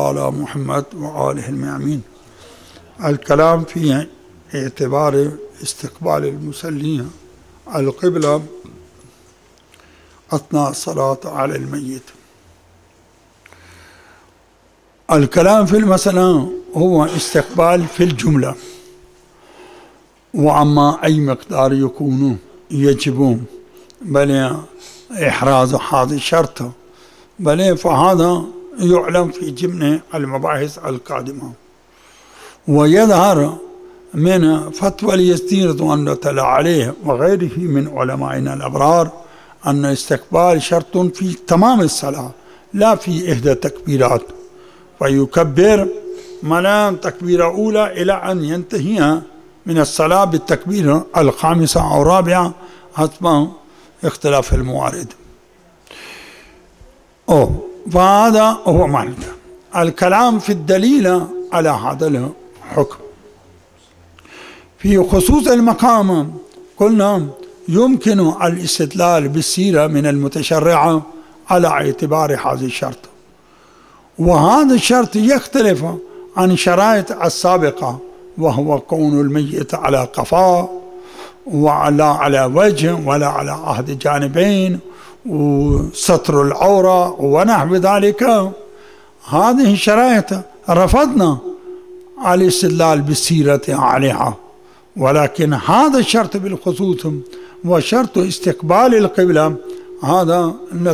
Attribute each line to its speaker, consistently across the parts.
Speaker 1: على محمد وآله الميامين. الكلام في اعتبار استقبال المصلين القبلة أثناء الصلاة على الميت. الكلام في المسألة هو استقبال في الجملة، وأما أي مقدار يكون يجب بل إحراز هذا الشرط بل فهذا يعلم في ضمن المباحث القادمة. ويظهر من فتوى اليزدي رضوان الله تعالى عليه وغيره من علمائنا الأبرار أن الاستقبال شرط في تمام الصلاة لا في إحدى التكبيرات، فيكبر من تكبيرة أولى إلى أن ينتهي من الصلاة بالتكبيرة الخامسة أو الرابعة حسب اختلاف الموارد. فهذا هو معنى الكلام في الدليل على هذا الحكم. في خصوص المقام قلنا يمكن الاستدلال بالسيرة من المتشرعة على اعتبار هذا الشرط، وهذا الشرط يختلف عن الشرائط السابقة، وهو كون الميت على قفاه ولا على وجه ولا على أحد جانبين وستر العورة ونحو ذلك. هذه الشرائط رفضنا الاستدلال بالسيرة عليها، ولكن هذا الشرط بالخصوص وشرط استقبال القبلة هذا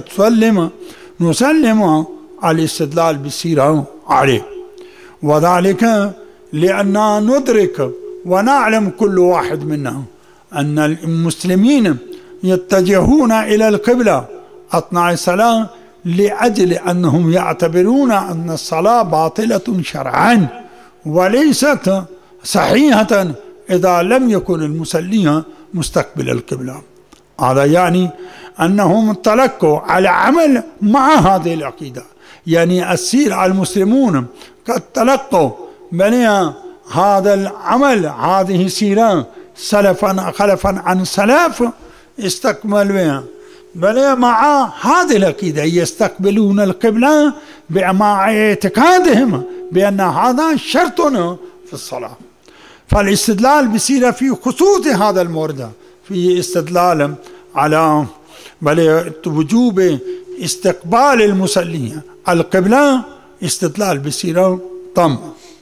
Speaker 1: نسلم الاستدلال بالسيرة عليه، وذلك لأننا ندرك ونعلم كل واحد منا أن المسلمين يتجهون إلى القبلة أثناء الصلاة لأجل أنهم يعتبرون أن الصلاة باطلة شرعا وليست صحيحة إذا لم يكن المصلي مستقبل القبلة. هذا يعني أنهم تلقوا على عمل مع هذه العقيدة، يعني السير المسلمون قد تلقوا بني هذا العمل هذه سيرة سلفا خلفا عن سلف استقبل بها بل مع هذه العقيدة يستقبلون القبلة مع اعتقادهم بأن هذا شرط في الصلاة. فالاستدلال بسيرة في خصوص هذا المورد في استدلال على بل وجوب استقبال المصلين القبلة استدلال بسيرة تام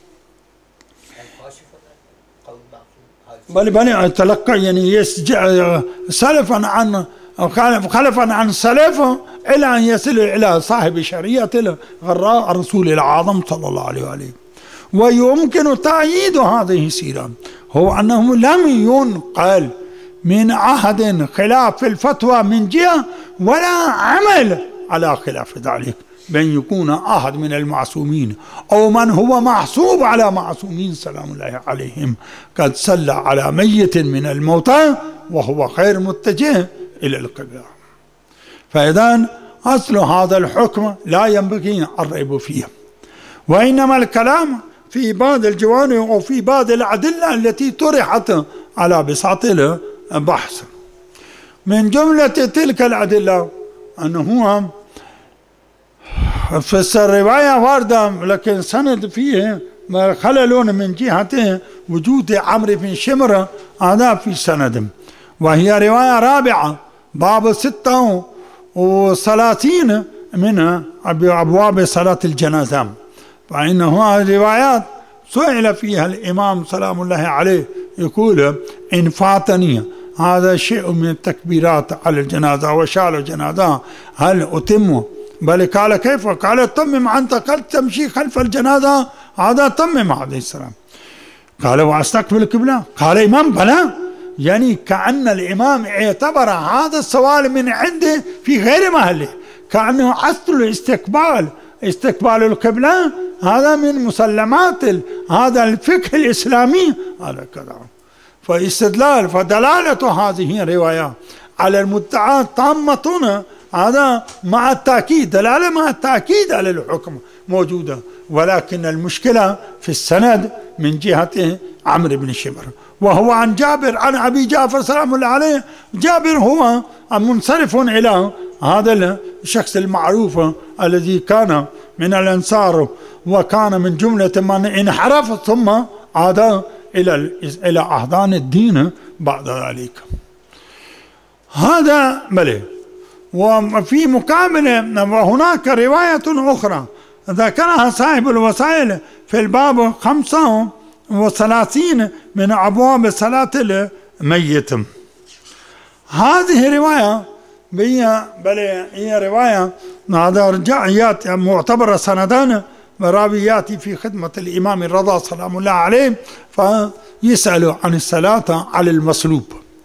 Speaker 1: بل تلقى يعني سلفا عن خلفا عن سلف إلى أن يصل إلى صاحب شريعة الغراء الرسول العظم صلى الله عليه وآله. ويمكن تأييد هذه السيرة هو أنه لم ينقل من أحد خلاف الفتوى من جهة ولا عمل على خلاف ذلك، بأن يكون أحد من المعصومين أو من هو محسوب على معصومين سلام الله عليهم قد صلى على ميت من الموتى وهو غير متجه إلى القبلة. فإذن أصل هذا الحكم لا ينبغي الريب فيه، وإنما الكلام في بعض الجوانب أو في بعض الأدلة التي طرحت على بساط البحث. من جملة تلك الأدلة أنه في الرواية واردة لكن سند فيه خلل من جهة وجود عمرو بن شمر هذا في سند، وهي رواية رابعة باب 36 من أبواب صلاة الجنازة. فإنه الروايات سئل فيها الإمام سلام الله عليه يقول إن فاتني هذا شيء من التكبيرات على الجنازة وشال الجنازة هل أتمه؟ بل قال كيف؟ قال تمم أنت قد تمشي خلف الجنازة هذا تمم عليه السلام. قال واستقبل القبلة؟ قال إمام بلى، يعني كأن الإمام اعتبر هذا السؤال من عنده في غير محله، كأنه أصل استقبال القبلة هذا من مسلمات هذا الفقه الإسلامي هذا كذا. فاستدلال فدلالة هذه الرواية على المدعى تامة هذا مع التأكيد، دلالة مع التأكيد على الحكم موجودة، ولكن المشكلة في السند من جهة عمرو بن شمر، وهو عن جابر عن أبي جعفر سلام الله عليه. جابر هو منصرف إلى هذا الشخص المعروف الذي كان من الأنصار وكان من جملة من انحرف ثم عاد إلى أحضان الدين بعد ذلك. هذا بلى. وفي مقابلة وهناك رواية أخرى ذكرها صاحب الوسائل في الباب 35 من أبواب صلاة الميت. هذه رواية هي رواية رجعيات معتبرة سندان راويات في خدمة الإمام الرضا سلام الله عليه، فيسأل عن الصلاة على المصلوب.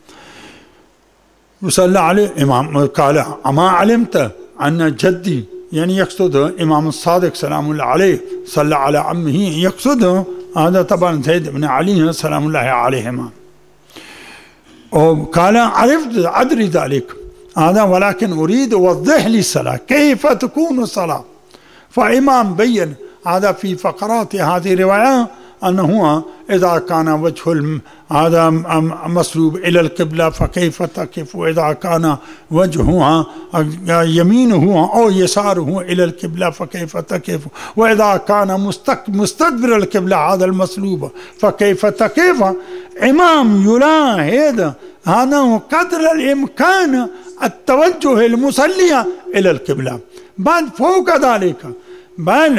Speaker 1: يصلى عليه إمام قال أما علمت أن جدي، يعني يقصد إمام الصادق سلام الله عليه، صلى على عمه يقصد هذا طبعا زيد بن علي سلام الله عليهما. وقال عرفت أدري ذلك هذا، ولكن أريد أوضح لي الصلاة كيف تكون الصلاة. فإمام بين هذا في فقرات هذه الرواية أنه إذا كان وجه هذا مسلوب إلى القبلة فكيف تقف، وإذا كان وجهها يمينه أو يساره إلى القبلة فكيف تقف، وإذا كان مستدبر القبلة هذا المسلوب فكيف تقف. إمام يلاحظ هذا قدر الإمكان التوجه المصلي إلى القبلة، بل فوق ذلك بل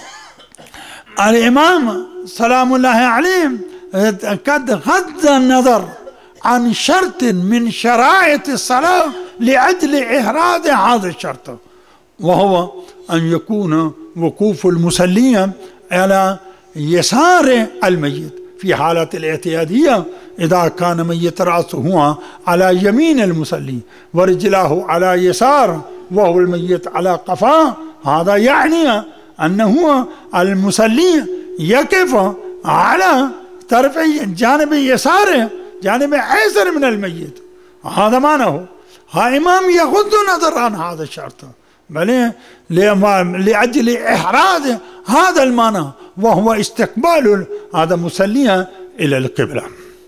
Speaker 1: الإمام سلام الله عليه قد غض النظر عن شرط من شرائط الصلاة لأجل إحراز هذا الشرط، وهو أن يكون وقوف المصلي على يسار الميت في حالة الاعتيادية، إذا كان ميت رأسه على يمين المصلي ورجلاه على يسار وهو الميت على قفاه، هذا يعني أنه المصلي يقف على طرف جانب يساره جانب أيسر من الميت، هذا معناه. ها إمام يغض النظر عن هذا الشرط بل لأجل إحراز هذا المعنى، وهو استقبال هذا المصلي إلى القبلة.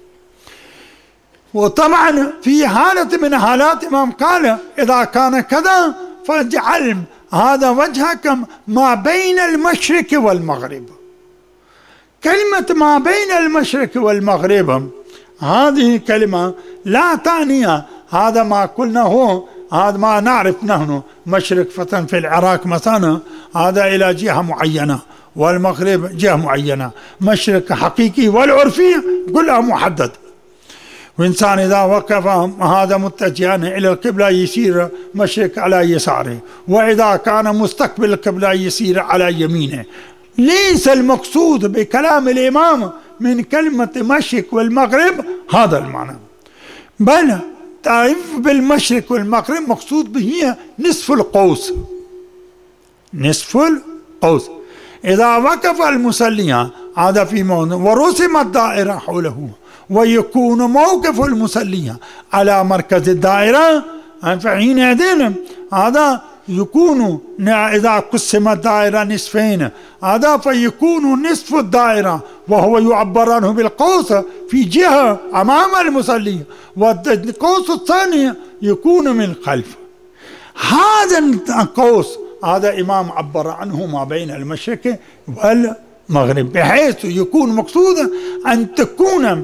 Speaker 1: وطبعا في حالة من حالات إمام قال إذا كان كذا فاجعل هذا وجهك ما بين المشرق والمغرب. كلمة ما بين المشرق والمغرب هذه كلمة لا تعني هذا ما قلناه، هذا ما نعرف نحن مشرق فتن في العراق مثلا هذا إلى جهة معينة، والمغرب جهة معينة، مشرق حقيقي والعرفي كلها محدد. وإنسان إذا وقف هذا متجها إلى القبلة يسير مشرق على يساره، وإذا كان مستقبل القبلة يسير على يمينه. ليس المقصود بكلام الإمام من كلمة مشرق والمغرب هذا المعنى، بل تعرف بالمشرق والمغرب مقصود به نصف القوس. نصف القوس إذا وقف المصلي هذا في موضع ورسمت دائرة حوله ويكون موقف المصلي على مركز الدائرة، فحينئذ هذا يكون إذا قسمت الدائرة نصفين هذا فيكون نصف الدائرة وهو يعبر عنه بالقوس في جهة أمام المصلي، والقوس الثاني يكون من خلف. هذا القوس هذا إمام عبر عنه ما بين المشرق والمغرب، بحيث يكون مقصودا أن تكون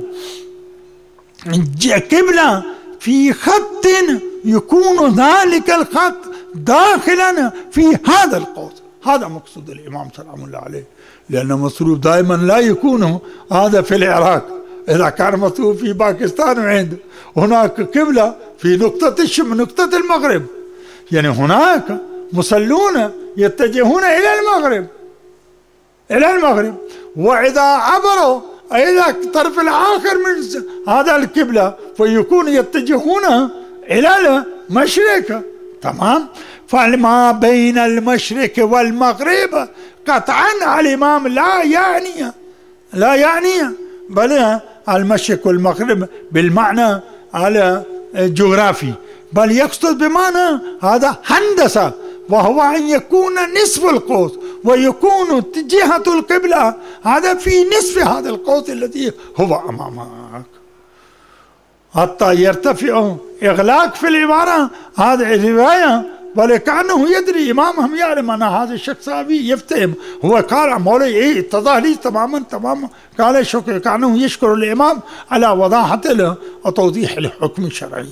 Speaker 1: قبلة في خط يكون ذلك الخط داخلا في هذا القوس. هذا مقصود الإمام سلام الله عليه، لأن مصروف دائما لا يكون هذا في العراق، إذا كان مصروف في باكستان وعند هناك قبلة في نقطة المغرب، يعني هناك مصلون يتجهون إلى المغرب وإذا عبروا إلى الطرف الآخر من هذا القبلة فيكون يتجهون إلى المشرق. تمام. فما بين المشرق والمغرب قطعا الإمام لا يعني بل المشرق والمغرب بالمعنى على جغرافي، بل يقصد بمعنى هذا هندسة، وهو أن يكون نصف القوس ويكون جهة القبلة هذا في نصف هذا القوس الذي هو أمامك، حتى يرتفع إغلاق في العبارة. هذه الرواية بل كأنه يدري إمامهم يعلم أن هذا الشخص أبي يفتهم. هو قال مولاي إيه اتضح لي تماما قال شكر كأنه يشكر الإمام على وضاحة له وتوضيح الحكم الشرعي.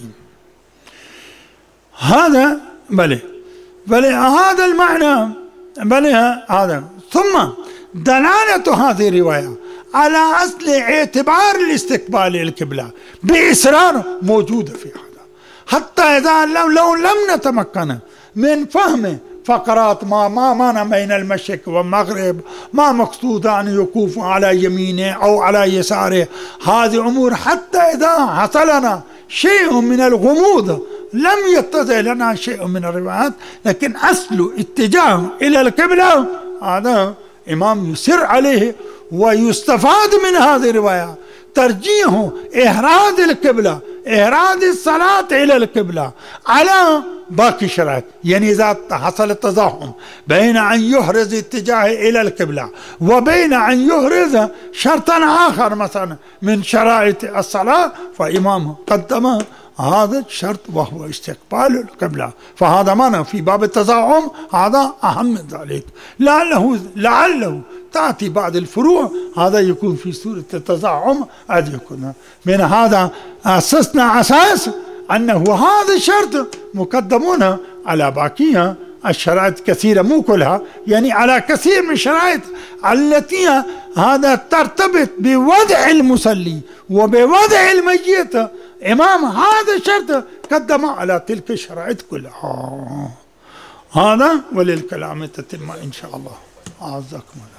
Speaker 1: هذا بل هذا المعنى هذا. ثم دلالة هذه الرواية على أصل اعتبار الاستقبال القبلة بإصرار موجودة في هذا، حتى إذا لو لم نتمكن من فهم فقرات ما معنى بين المشرق والمغرب، ما مقصود أن يكوف على يمينه أو على يساره، هذه أمور حتى إذا حصلنا شيء من الغموض لم يتضح لنا شيء من الروايات، لكن أصل اتجاه إلى القبلة هذا إمام يسر عليه. ويستفاد من هذه الرواية ترجيح إهراد القبلة، إهراد الصلاة إلى القبلة على باقي الشرائط. يعني إذا حصل التزاحم بين أن يحرز اتجاه إلى القبلة وبين أن يحرز شرطا آخر مثلا من شرائط الصلاة، فإمامه قدم هذا الشرط وهو استقبال القبلة. فهذا معنى في باب التزاحم هذا أهم من ذلك. لعله تأتي بعض الفروع هذا يكون في سورة التزاحم أن يكون من هذا أسسنا أساس أنه هذا الشرط مقدمون على باقيها الشرائط كثيرة مو كلها، يعني على كثير من الشرائط التي هذا ترتبط بوضع المصلي وبوضع الميت. إمام هذا الشرط قدم على تلك الشرائط كلها. هذا وللكلام تتم إن شاء الله. أعزكم.